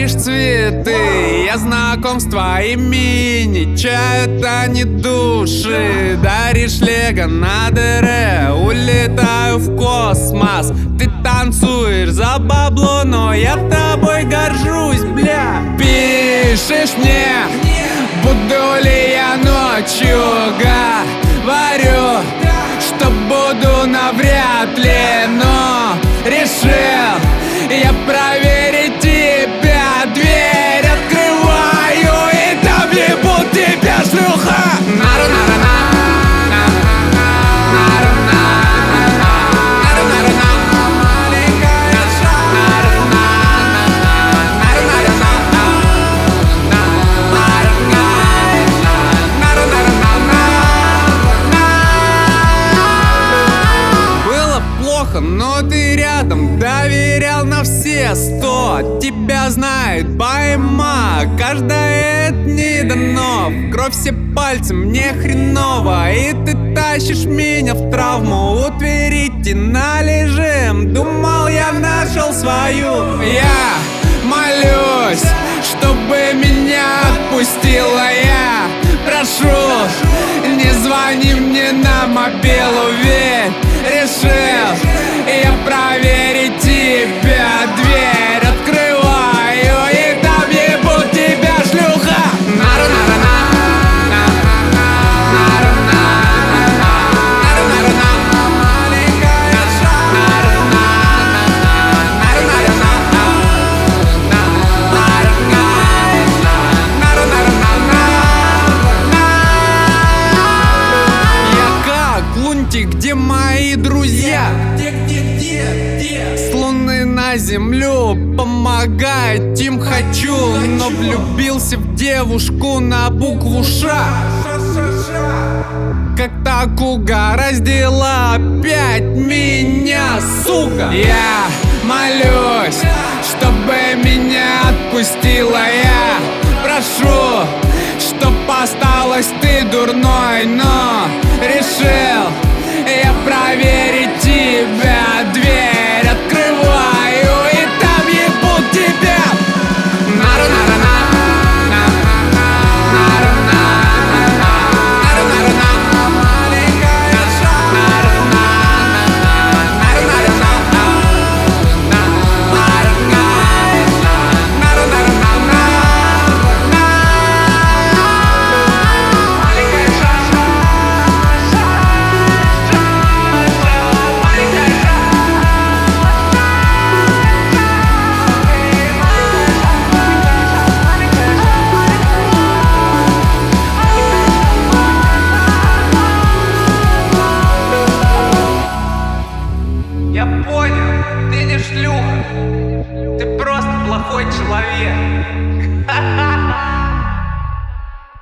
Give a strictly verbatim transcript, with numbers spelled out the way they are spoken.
даришь цветы, я знаком с твоими, не чают они души. Даришь лего на дыре, улетаю в космос. Ты танцуешь за бабло, но я тобой горжусь, бля. Пишешь мне, буду ли я ночью говорю, что буду навряд ли, но решил я проверить тебя. Дверь открываю и там ебут тебя, шлюха. Но ты рядом, доверял на все сто. Тебя знает пойма, каждое это не дано. В кровь все пальцы, мне хреново, и ты тащишь меня в травму. У Тверити належим, думал я нашел свою. Я молюсь, чтобы меня отпустила. Я прошу, не звони мне на мобилу, ведь решил я проверить тебя. Дверь открываю и там ебут тебя, шлюха. Где мои друзья? Где, где, где, где? С луны на землю помогать им хочу, но влюбился в девушку на букву Ш. Как так угораздило опять меня, сука. Я молюсь, чтобы меня отпустила. Я прошу, чтоб осталась ты дурной, но